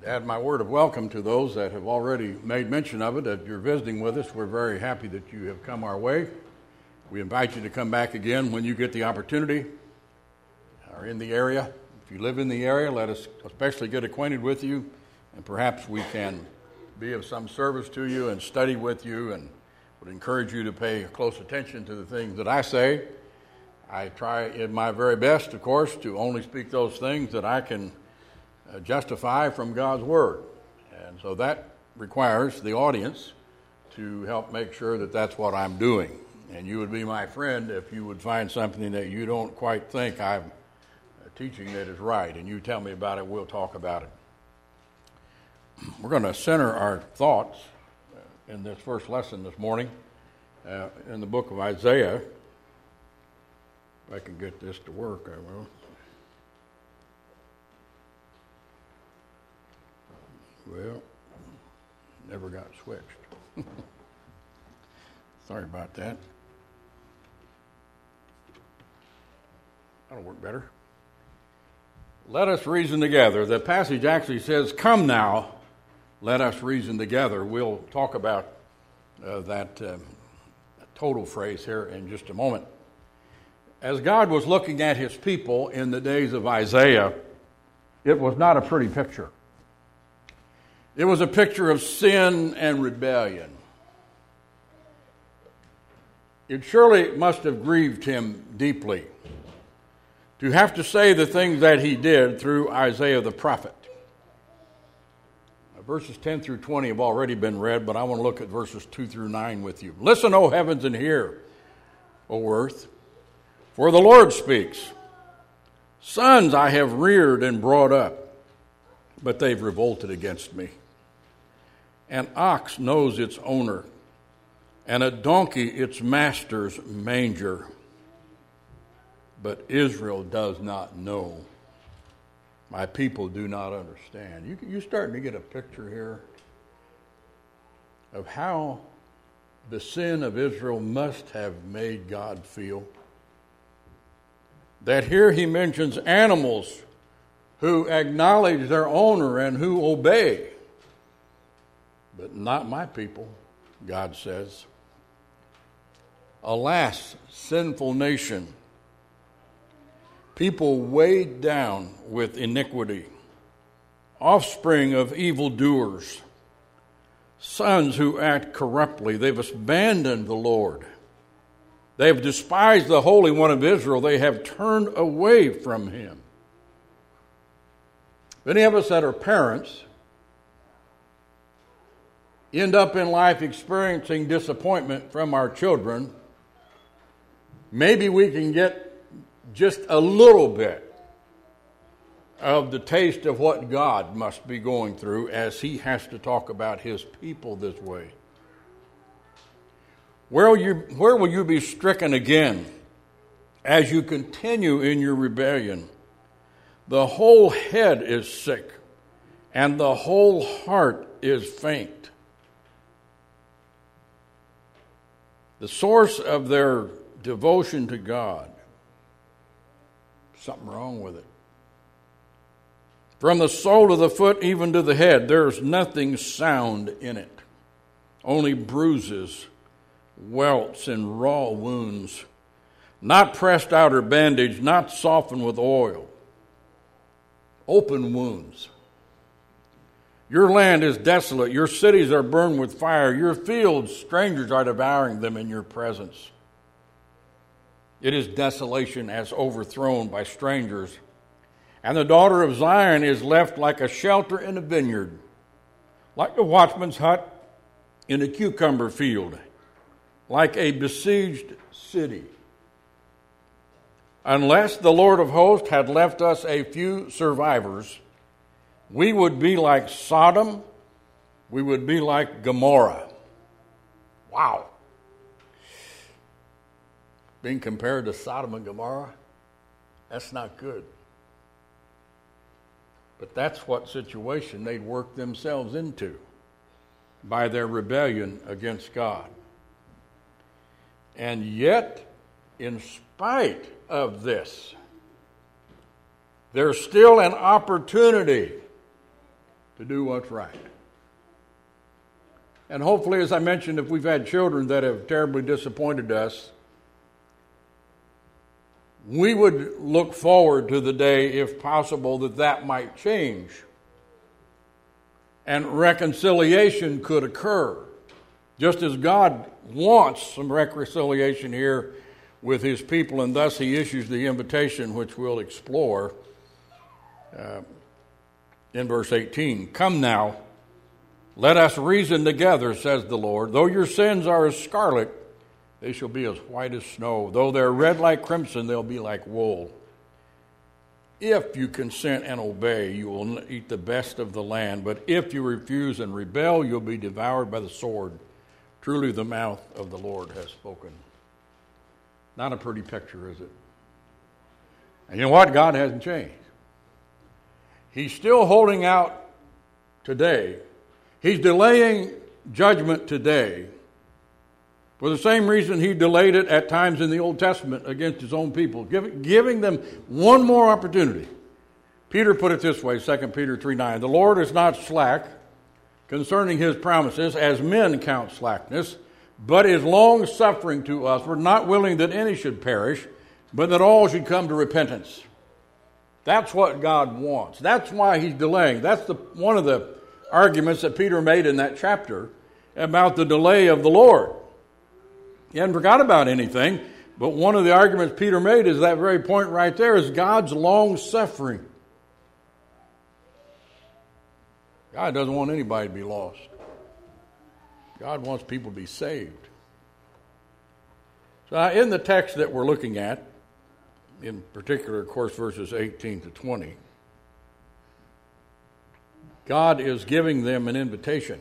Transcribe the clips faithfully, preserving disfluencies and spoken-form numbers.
Add my word of welcome to those that have already made mention of it. If you're visiting with us, we're very happy that you have come our way. We invite you to come back again when you get the opportunity or in the area. If you live in the area, let us especially get acquainted with you, and perhaps we can be of some service to you and study with you, and would encourage you to pay close attention to the things that I say. I try in my very best, of course, to only speak those things that I can uh, justify from God's Word. And so that requires the audience to help make sure that that's what I'm doing. And you would be my friend if you would find something that you don't quite think I'm teaching that is right, and you tell me about it, we'll talk about it. We're going to center our thoughts in this first lesson this morning uh, in the book of Isaiah. If I can get this to work, I will. Well, never got switched. Sorry about that. That'll work better. Let us reason together. The passage actually says, "Come now, let us reason together." We'll talk about uh, that uh, total phrase here in just a moment. As God was looking at his people in the days of Isaiah, it was not a pretty picture. It was a picture of sin and rebellion. It surely must have grieved him deeply to have to say the things that he did through Isaiah the prophet. Now, verses ten through twenty have already been read, but I want to look at verses two through nine with you. "Listen, O heavens, and hear, O earth, for the Lord speaks. Sons I have reared and brought up, but they've revolted against me. An ox knows its owner, and a donkey its master's manger. But Israel does not know. My people do not understand." You, you're starting to get a picture here of how the sin of Israel must have made God feel. That here he mentions animals who acknowledge their owner and who obey. But not my people, God says. Alas, sinful nation, people weighed down with iniquity, offspring of evildoers, sons who act corruptly. They've abandoned the Lord. They have despised the Holy One of Israel. They have turned away from him. Many of us that are parents end up in life experiencing disappointment from our children. Maybe we can get just a little bit of the taste of what God must be going through as he has to talk about his people this way. Where will you, where will you be stricken again as you continue in your rebellion? The whole head is sick, and the whole heart is faint. The source of their devotion to God, something wrong with it. From the sole of the foot even to the head, there's nothing sound in it. Only bruises, welts, and raw wounds. Not pressed out or bandaged, not softened with oil. Open wounds. Your land is desolate. Your cities are burned with fire. Your fields, strangers are devouring them in your presence. It is desolation as overthrown by strangers. And the daughter of Zion is left like a shelter in a vineyard, like the watchman's hut in a cucumber field, like a besieged city. Unless the Lord of hosts had left us a few survivors, we would be like Sodom, we would be like Gomorrah. Wow. Being compared to Sodom and Gomorrah, that's not good. But that's what situation they'd worked themselves into by their rebellion against God. And yet, in spite of this, there's still an opportunity to do what's right. And hopefully, as I mentioned, if we've had children that have terribly disappointed us, we would look forward to the day, if possible, that that might change. And reconciliation could occur. Just as God wants some reconciliation here with his people, and thus he issues the invitation, which we'll explore uh, in verse eighteen. Come now, let us reason together, says the Lord. Though your sins are as scarlet, they shall be as white as snow. Though they're red like crimson, they'll be like wool. If you consent and obey, you will eat the best of the land. But if you refuse and rebel, you'll be devoured by the sword. Truly the mouth of the Lord has spoken. Not a pretty picture, is it? And you know what? God hasn't changed. He's still holding out today. He's delaying judgment today for the same reason he delayed it at times in the Old Testament against his own people, giving, giving them one more opportunity. Peter put it this way, Second Peter three nine, the Lord is not slack concerning his promises, as men count slackness, but is long-suffering to us. We're not willing that any should perish, but that all should come to repentance. That's what God wants. That's why he's delaying. That's the one of the arguments that Peter made in that chapter about the delay of the Lord. He hadn't forgot about anything, but one of the arguments Peter made is that very point right there is God's long-suffering. God doesn't want anybody to be lost. God wants people to be saved. So in the text that we're looking at, in particular, of course, verses eighteen to twenty, God is giving them an invitation.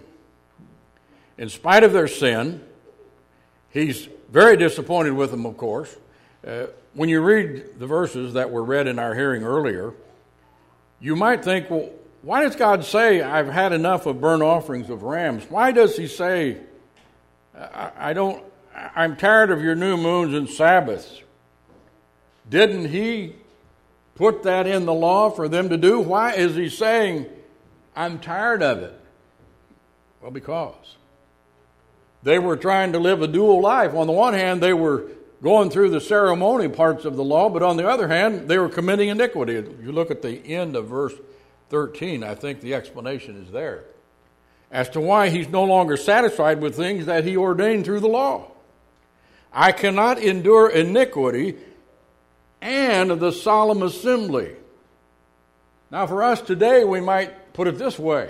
In spite of their sin, he's very disappointed with them, of course. Uh, when you read the verses that were read in our hearing earlier, you might think, well, why does God say, I've had enough of burnt offerings of rams? Why does he say, I, I don't, I'm tired of your new moons and Sabbaths? Didn't he put that in the law for them to do? Why is he saying, I'm tired of it? Well, because they were trying to live a dual life. On the one hand, they were going through the ceremony parts of the law, but on the other hand, they were committing iniquity. If you look at the end of verse thirteen, I think the explanation is there as to why he's no longer satisfied with things that he ordained through the law. I cannot endure iniquity and the solemn assembly. Now, for us today, we might put it this way.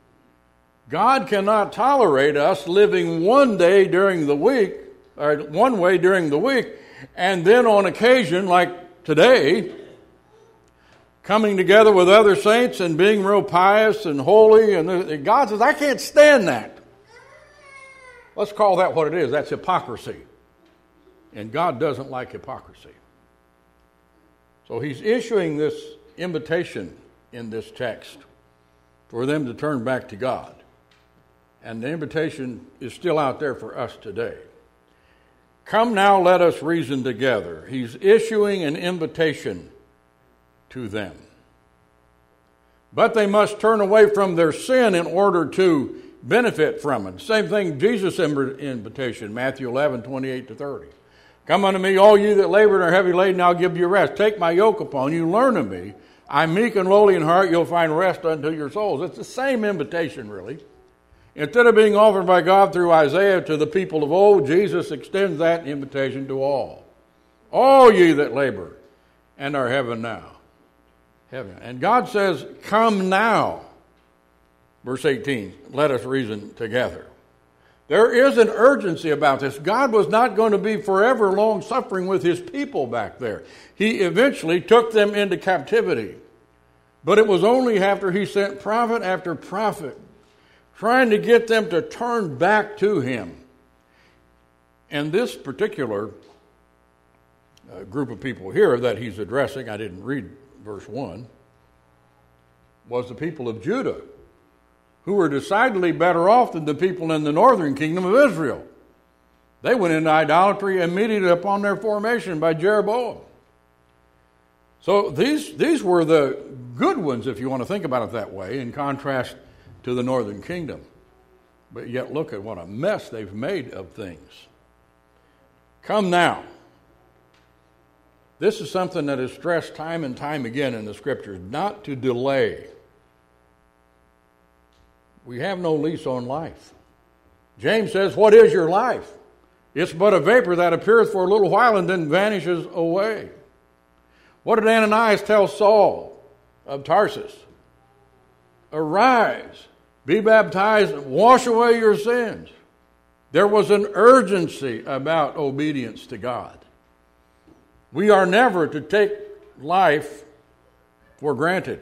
God cannot tolerate us living one day during the week, or one way during the week, and then on occasion, like today, coming together with other saints and being real pious and holy. And God says, I can't stand that. Let's call that what it is. That's hypocrisy. And God doesn't like hypocrisy. So he's issuing this invitation in this text for them to turn back to God. And the invitation is still out there for us today. Come now, let us reason together. He's issuing an invitation to them. But they must turn away from their sin in order to benefit from it. Same thing, Jesus' invitation, Matthew eleven, twenty-eight to thirty. Come unto me, all you that labor and are heavy laden, I'll give you rest. Take my yoke upon you, learn of me. I'm meek and lowly in heart, you'll find rest unto your souls. It's the same invitation, really. Instead of being offered by God through Isaiah to the people of old, Jesus extends that invitation to all. All ye that labor and are heavy now. Heaven. And God says, come now. Verse eighteen, let us reason together. There is an urgency about this. God was not going to be forever long-suffering with his people back there. He eventually took them into captivity. But it was only after he sent prophet after prophet, trying to get them to turn back to him. And this particular uh, group of people here that he's addressing, I didn't read verse one, was the people of Judah, who were decidedly better off than the people in the northern kingdom of Israel. They went into idolatry immediately upon their formation by Jeroboam. So these, these were the good ones, if you want to think about it that way, in contrast to the northern kingdom. But yet look at what a mess they've made of things. Come now. This is something that is stressed time and time again in the Scriptures, not to delay. We have no lease on life. James says, what is your life? It's but a vapor that appeareth for a little while and then vanishes away. What did Ananias tell Saul of Tarsus? Arise, be baptized, and wash away your sins. There was an urgency about obedience to God. We are never to take life for granted.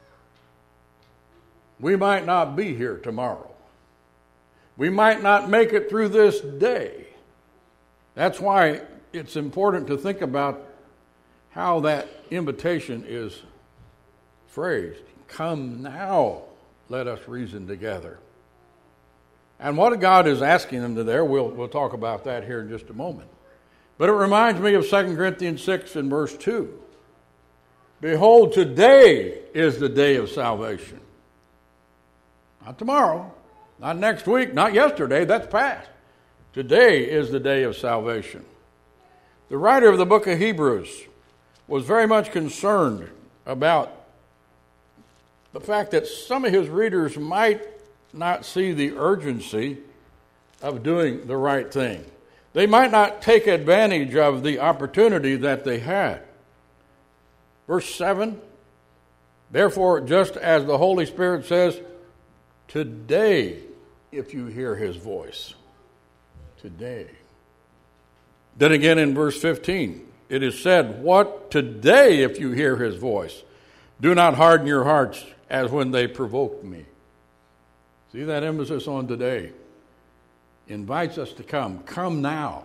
We might not be here tomorrow. We might not make it through this day. That's why it's important to think about how that invitation is phrased. Come now, let us reason together. And what God is asking them to there, we'll, we'll talk about that here in just a moment. But it reminds me of Second Corinthians six and verse two. Behold, today is the day of salvation. Not tomorrow, not next week, not yesterday, that's past. Today is the day of salvation. The writer of the book of Hebrews was very much concerned about the fact that some of his readers might not see the urgency of doing the right thing. They might not take advantage of the opportunity that they had. Verse seven, therefore, just as the Holy Spirit says, today, if you hear his voice. Today. Then again in verse fifteen, it is said, what today if you hear his voice? Do not harden your hearts as when they provoked me. See that emphasis on today. Invites us to come. Come now.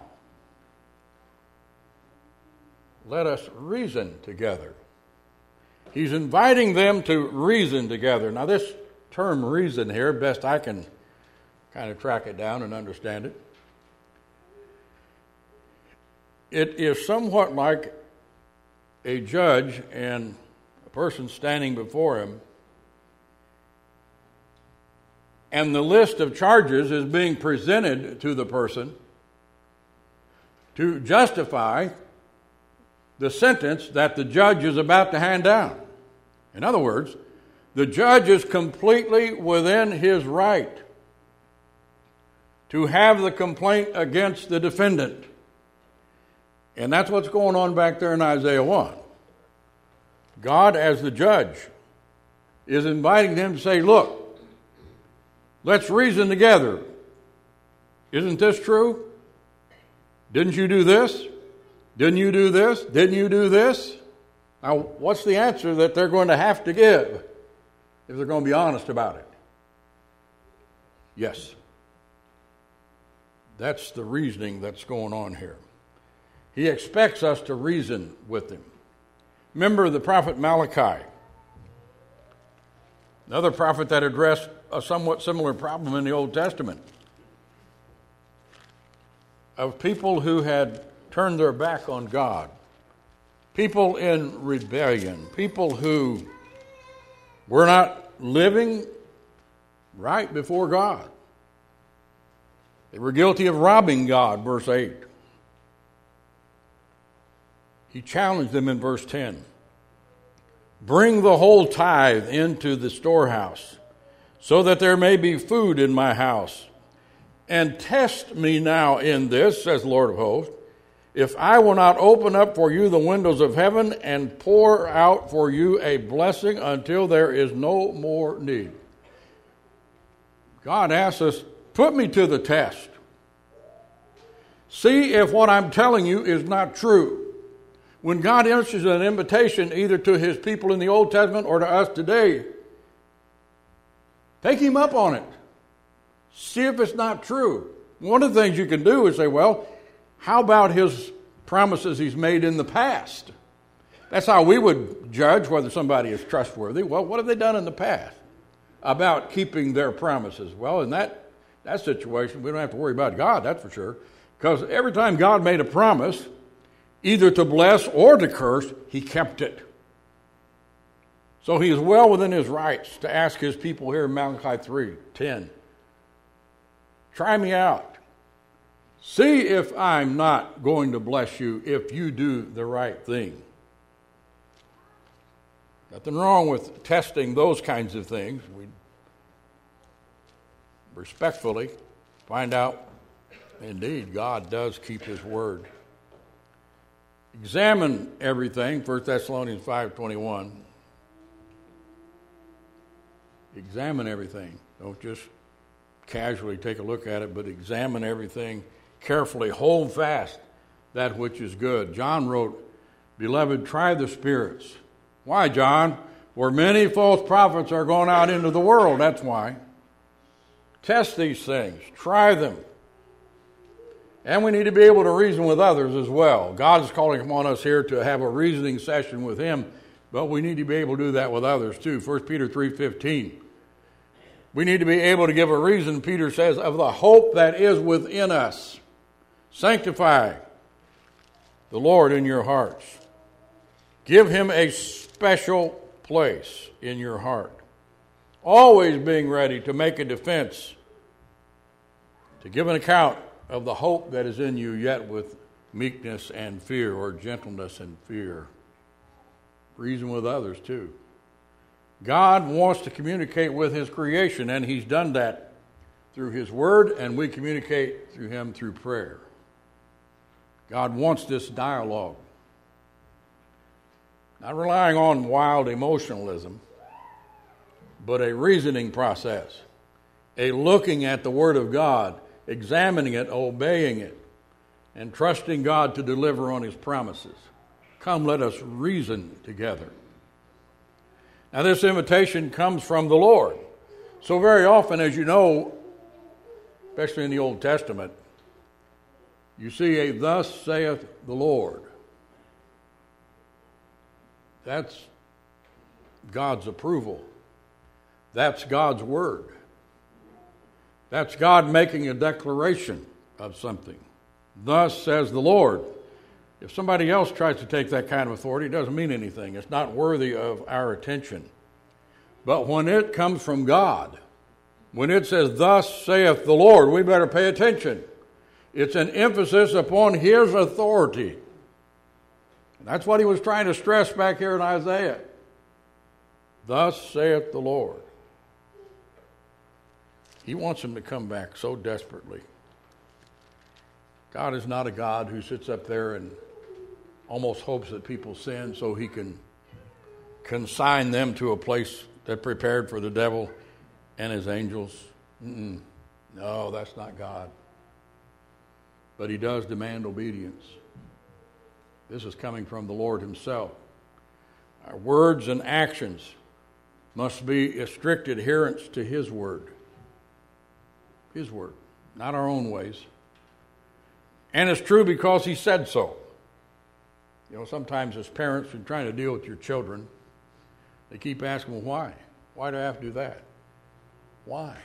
Let us reason together. He's inviting them to reason together. Now this term reason here, best I can kind of track it down and understand it, it is somewhat like a judge and a person standing before him, and the list of charges is being presented to the person to justify the sentence that the judge is about to hand down. In other words, the judge is completely within his right to have the complaint against the defendant. And that's what's going on back there in Isaiah one. God, as the judge, is inviting them to say, look, let's reason together. Isn't this true? Didn't you do this? Didn't you do this? Didn't you do this? Now, what's the answer that they're going to have to give if they're going to be honest about it? Yes. That's the reasoning that's going on here. He expects us to reason with him. Remember the prophet Malachi, another prophet that addressed a somewhat similar problem in the Old Testament, of people who had turned their back on God, people in rebellion, people who were not living right before God. They were guilty of robbing God, verse eight. He challenged them in verse ten. Bring the whole tithe into the storehouse, so that there may be food in my house. And test me now in this, says the Lord of hosts, if I will not open up for you the windows of heaven and pour out for you a blessing until there is no more need. God asks us, put me to the test. See if what I'm telling you is not true. When God issues an invitation either to his people in the Old Testament or to us today, take him up on it. See if it's not true. One of the things you can do is say, well, how about his promises he's made in the past? That's how we would judge whether somebody is trustworthy. Well, what have they done in the past about keeping their promises? Well, in that, that situation, we don't have to worry about God, that's for sure. Because every time God made a promise, either to bless or to curse, he kept it. So he is well within his rights to ask his people here in Malachi three ten, try me out. See if I'm not going to bless you if you do the right thing. Nothing wrong with testing those kinds of things. We respectfully find out, indeed, God does keep his word. Examine everything, First Thessalonians five twenty-one. Examine everything. Don't just casually take a look at it, but examine everything carefully. Hold fast that which is good. John wrote, Beloved, try the spirits. Why, John? For many false prophets are going out into the world. That's why. Test these things. Try them. And we need to be able to reason with others as well. God is calling upon us here to have a reasoning session with him, but we need to be able to do that with others too. First Peter three fifteen. We need to be able to give a reason, Peter says, of the hope that is within us. Sanctify the Lord in your hearts. Give him a special place in your heart. Always being ready to make a defense, to give an account of the hope that is in you, yet with meekness and fear, or gentleness and fear. Reason with others too. God wants to communicate with his creation, and he's done that through his word, and we communicate through him through prayer. God wants this dialogue. Not relying on wild emotionalism, but a reasoning process. A looking at the word of God, examining it, obeying it, and trusting God to deliver on his promises. Come, let us reason together. Now, this invitation comes from the Lord. So very often, as you know, especially in the Old Testament, you see a thus saith the Lord. That's God's approval. That's God's word. That's God making a declaration of something. Thus says the Lord. If somebody else tries to take that kind of authority, it doesn't mean anything. It's not worthy of our attention. But when it comes from God, when it says, thus saith the Lord, we better pay attention. It's an emphasis upon his authority. And that's what he was trying to stress back here in Isaiah. Thus saith the Lord. He wants him to come back so desperately. God is not a God who sits up there and almost hopes that people sin so he can consign them to a place that prepared for the devil and his angels. Mm-mm. No, that's not God. But he does demand obedience. This is coming from the Lord himself. Our words and actions must be a strict adherence to his word. His word, not our own ways. And it's true because he said so. You know, sometimes as parents, when trying to deal with your children, they keep asking, well, why? Why do I have to do that? Why?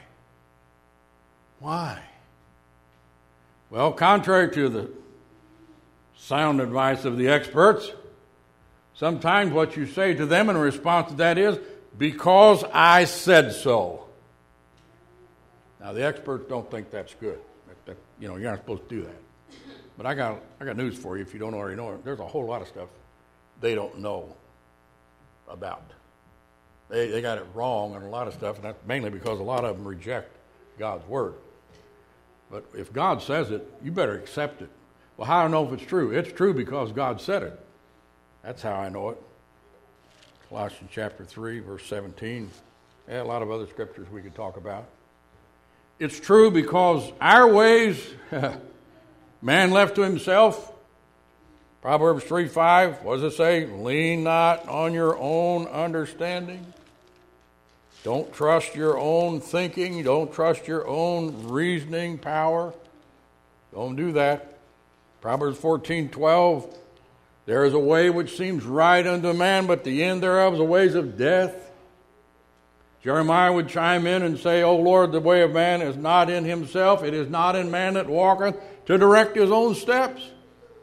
Why? Well, contrary to the sound advice of the experts, sometimes what you say to them in response to that is, because I said so. Now, the experts don't think that's good. That, that, you know, you're not supposed to do that. But I got I got news for you if you don't already know it. There's a whole lot of stuff they don't know about. They they got it wrong on a lot of stuff, and that's mainly because a lot of them reject God's word. But if God says it, you better accept it. Well, how do I know if it's true? It's true because God said it. That's how I know it. Colossians chapter three, verse seventeen. Yeah, a lot of other scriptures we could talk about. It's true because our ways, man left to himself, Proverbs three five, what does it say? Lean not on your own understanding. Don't trust your own thinking. Don't trust your own reasoning power. Don't do that. Proverbs fourteen twelve, there is a way which seems right unto man, but the end thereof is the ways of death. Jeremiah would chime in and say, O Lord, the way of man is not in himself. It is not in man that walketh to direct his own steps.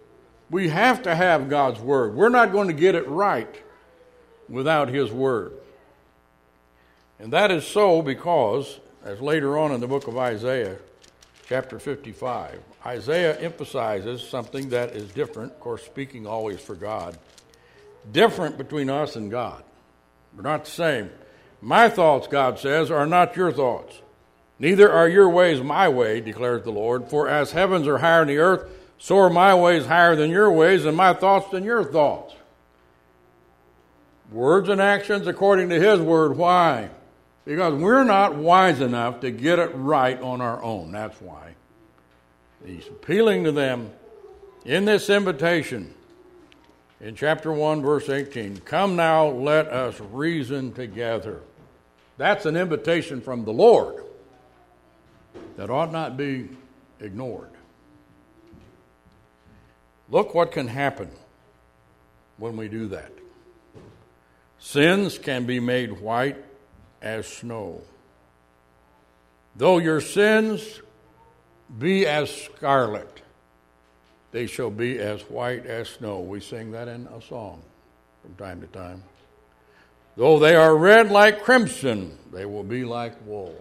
We have to have God's word. We're not going to get it right without his word. And that is so because, as later on in the book of Isaiah, chapter fifty-five, Isaiah emphasizes something that is different, of course, speaking always for God, different between us and God. We're not the same. My thoughts, God says, are not your thoughts. Neither are your ways my way, declares the Lord. For as heavens are higher than the earth, so are my ways higher than your ways, and my thoughts than your thoughts. Words and actions according to his word. Why? Because we're not wise enough to get it right on our own. That's why. He's appealing to them in this invitation in chapter one, verse eighteen. Come now, let us reason together. That's an invitation from the Lord that ought not be ignored. Look what can happen when we do that. Sins can be made white as snow. Though your sins be as scarlet, they shall be as white as snow. We sing that in a song from time to time. Though they are red like crimson, they will be like wool.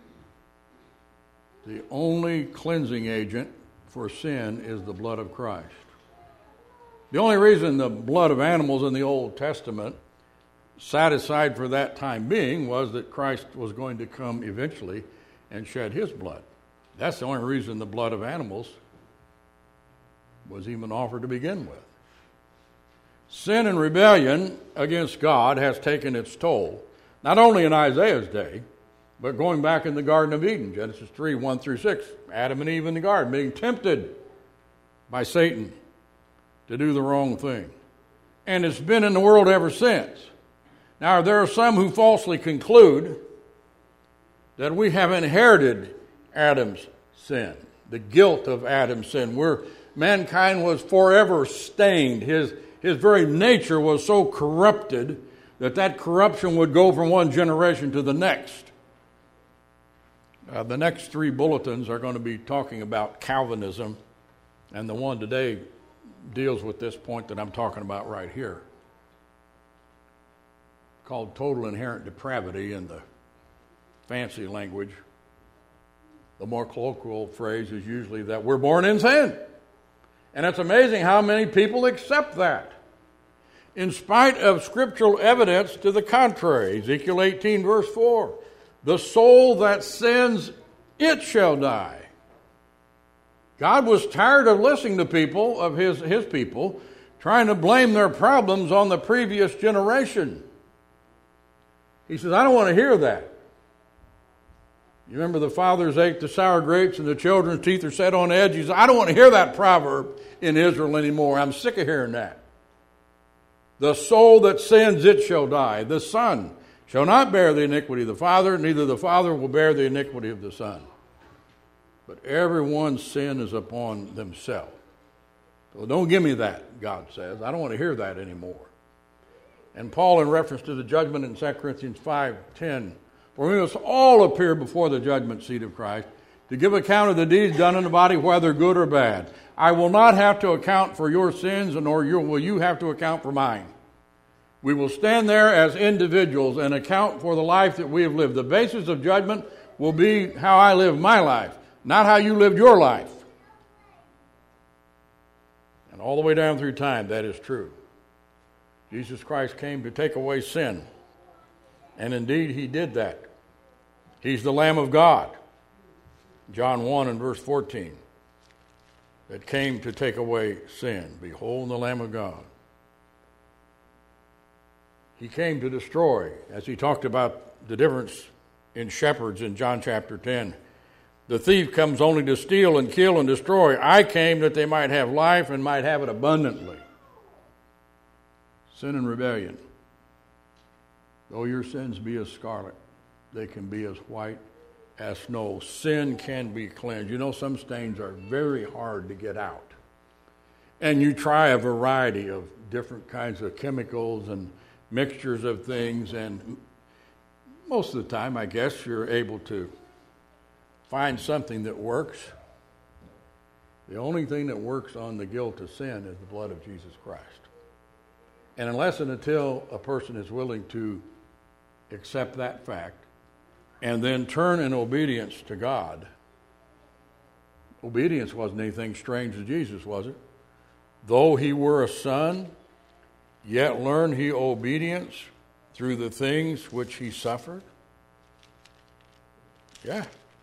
The only cleansing agent for sin is the blood of Christ. The only reason the blood of animals in the Old Testament set aside for that time being was that Christ was going to come eventually and shed his blood. That's the only reason the blood of animals was even offered to begin with. Sin and rebellion against God has taken its toll, not only in Isaiah's day, but going back in the Garden of Eden, Genesis three, one through six, Adam and Eve in the garden, being tempted by Satan to do the wrong thing. And it's been in the world ever since. Now, there are some who falsely conclude that we have inherited Adam's sin, the guilt of Adam's sin. We're, mankind was forever stained. His, his very nature was so corrupted that that corruption would go from one generation to the next. Uh, the next three bulletins are going to be talking about Calvinism, and the one today deals with this point that I'm talking about right here, called total inherent depravity in the fancy language. The more colloquial phrase is usually that we're born in sin. And it's amazing how many people accept that, in spite of scriptural evidence to the contrary. Ezekiel eighteen, verse four. The soul that sins, it shall die. God was tired of listening to people, of his, his people, trying to blame their problems on the previous generation. He says, I don't want to hear that. You remember the fathers ate the sour grapes and the children's teeth are set on edge? He says, I don't want to hear that proverb in Israel anymore. I'm sick of hearing that. The soul that sins, it shall die. The son shall not bear the iniquity of the father, neither the father will bear the iniquity of the son. But everyone's sin is upon themselves. So don't give me that, God says. I don't want to hear that anymore. And Paul, in reference to the judgment in Second Corinthians five ten, for we must all appear before the judgment seat of Christ to give account of the deeds done in the body, whether good or bad. I will not have to account for your sins, nor will you have to account for mine. We will stand there as individuals and account for the life that we have lived. The basis of judgment will be how I live my life, not how you lived your life. And all the way down through time, that is true. Jesus Christ came to take away sin. And indeed, he did that. He's the Lamb of God. John one and verse fourteen. That came to take away sin. Behold the Lamb of God. He came to destroy, as he talked about the difference in shepherds in John chapter ten. The thief comes only to steal and kill and destroy. I came that they might have life and might have it abundantly. Sin and rebellion. Though your sins be as scarlet, they can be as white as snow. Sin can be cleansed. You know, some stains are very hard to get out. And you try a variety of different kinds of chemicals and mixtures of things, and most of the time, I guess, you're able to find something that works. The only thing that works on the guilt of sin is the blood of Jesus Christ. And unless and until a person is willing to accept that fact, and then turn in obedience to God. Obedience wasn't anything strange to Jesus, was it? Though he were a son, yet learned he obedience through the things which he suffered. Yeah.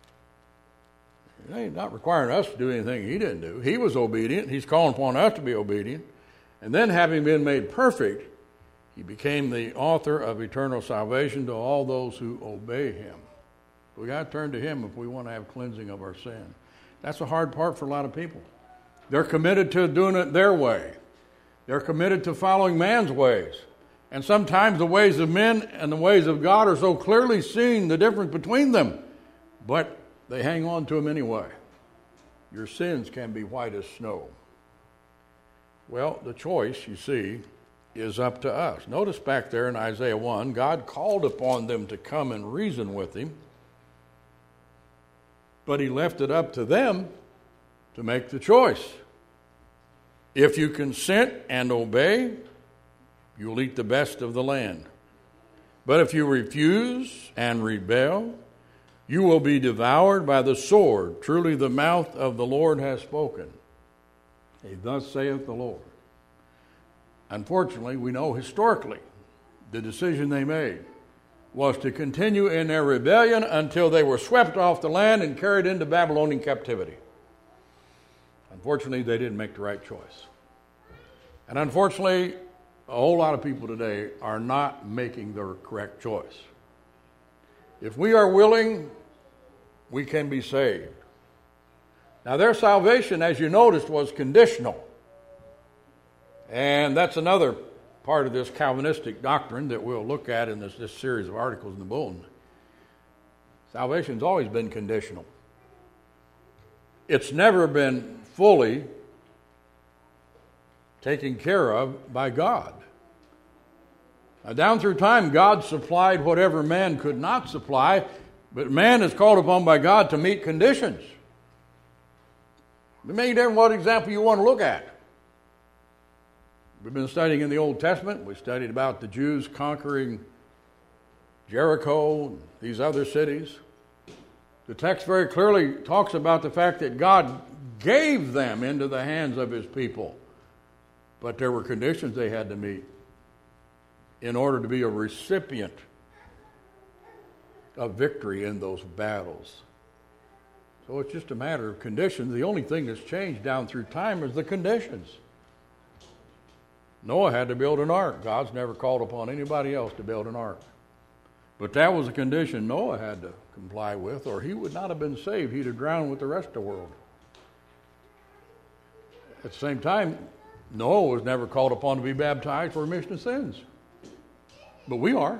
He's not requiring us to do anything he didn't do. He was obedient. He's calling upon us to be obedient. And then, having been made perfect, he became the author of eternal salvation to all those who obey him. We got to turn to him if we want to have cleansing of our sin. That's a hard part for a lot of people. They're committed to doing it their way. They're committed to following man's ways. And sometimes the ways of men and the ways of God are so clearly seen, the difference between them. But they hang on to them anyway. Your sins can be white as snow. Well, the choice, you see, is up to us. Notice back there in Isaiah one, God called upon them to come and reason with him, but he left it up to them to make the choice. If you consent and obey, you'll eat the best of the land. But if you refuse and rebel, you will be devoured by the sword. Truly the mouth of the Lord has spoken. Hey, thus saith the Lord. Unfortunately, we know historically the decision they made was to continue in their rebellion until they were swept off the land and carried into Babylonian captivity. Unfortunately, they didn't make the right choice. And unfortunately, a whole lot of people today are not making the correct choice. If we are willing, we can be saved. Now, their salvation, as you noticed, was conditional. And that's another part of this Calvinistic doctrine that we'll look at in this, this series of articles in the bulletin. Salvation's always been conditional. It's never been fully taken care of by God. Now, down through time, God supplied whatever man could not supply, but man is called upon by God to meet conditions. It may different what example you want to look at. We've been studying in the Old Testament. We studied about the Jews conquering Jericho and these other cities. The text very clearly talks about the fact that God gave them into the hands of his people, but there were conditions they had to meet in order to be a recipient of victory in those battles. So it's just a matter of conditions. The only thing that's changed down through time is the conditions. Noah had to build an ark. God's never called upon anybody else to build an ark. But that was a condition Noah had to comply with, or he would not have been saved. He'd have drowned with the rest of the world. At the same time, Noah was never called upon to be baptized for remission of sins. But we are.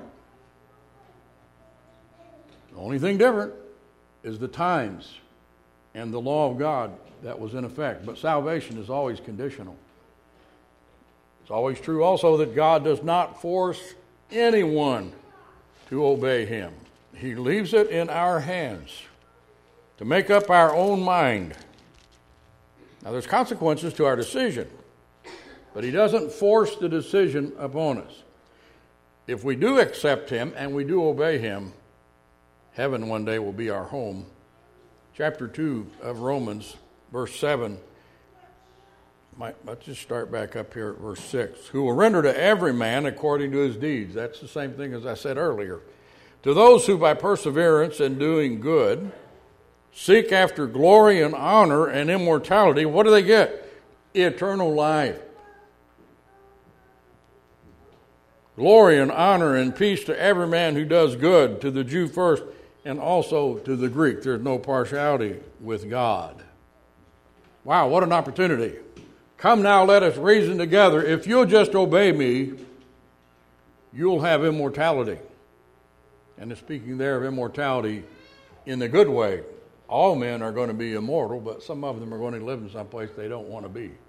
The only thing different is the times and the law of God that was in effect. But salvation is always conditional. It's always true also that God does not force anyone to obey him. He leaves it in our hands to make up our own mind. Now, there's consequences to our decision, but he doesn't force the decision upon us. If we do accept him and we do obey him, heaven one day will be our home. Chapter two of Romans, verse seven. Let's just start back up here at verse six. Who will render to every man according to his deeds. That's the same thing as I said earlier. To those who by perseverance in doing good seek after glory and honor and immortality, what do they get? Eternal life. Glory and honor and peace to every man who does good, to the Jew first, and also to the Greek. There's no partiality with God. Wow, what an opportunity. Come now, let us reason together. If you'll just obey me, you'll have immortality. And it's speaking there of immortality in the good way. All men are going to be immortal, but some of them are going to live in some place they don't want to be.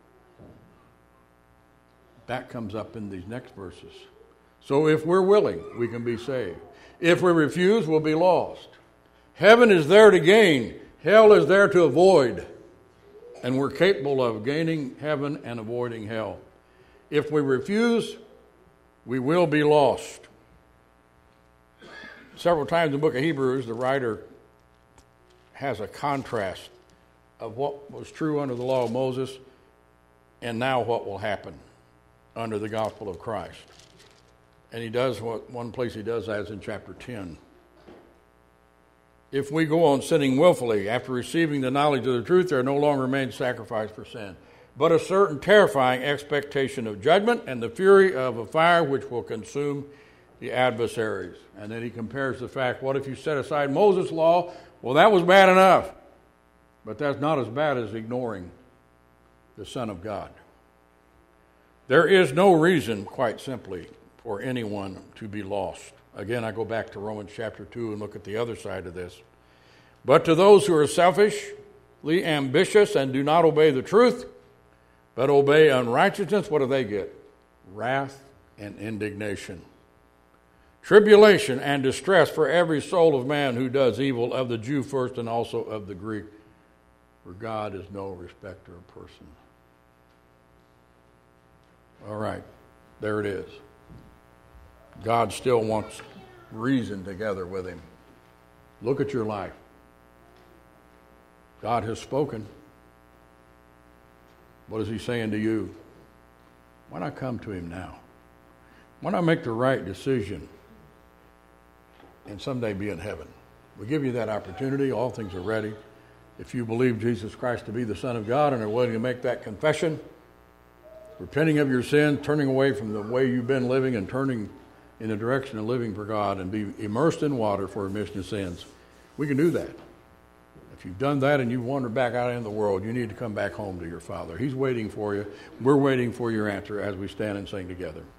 That comes up in these next verses. So if we're willing, we can be saved. If we refuse, we'll be lost. Heaven is there to gain. Hell is there to avoid. And we're capable of gaining heaven and avoiding hell. If we refuse, we will be lost. Several times in the book of Hebrews, the writer has a contrast of what was true under the law of Moses and now what will happen under the gospel of Christ. And he does what one place he does that is in chapter ten. If we go on sinning willfully after receiving the knowledge of the truth, there no longer remains sacrifice for sin, but a certain terrifying expectation of judgment and the fury of a fire which will consume the adversaries. And then he compares the fact, what if you set aside Moses' law? Well, that was bad enough. But that's not as bad as ignoring the Son of God. There is no reason, quite simply, for anyone to be lost. Again, I go back to Romans chapter two and look at the other side of this. But to those who are selfishly ambitious and do not obey the truth, but obey unrighteousness, what do they get? Wrath and indignation. Tribulation and distress for every soul of man who does evil, of the Jew first and also of the Greek. For God is no respecter of persons. All right, there it is. God still wants reason together with him. Look at your life. God has spoken. What is he saying to you? Why not come to him now? Why not make the right decision and someday be in heaven? We give you that opportunity. All things are ready. If you believe Jesus Christ to be the Son of God and are willing to make that confession, repenting of your sin, turning away from the way you've been living and turning in the direction of living for God and be immersed in water for remission of sins, we can do that. If you've done that and you've wandered back out into the world, you need to come back home to your Father. He's waiting for you. We're waiting for your answer as we stand and sing together.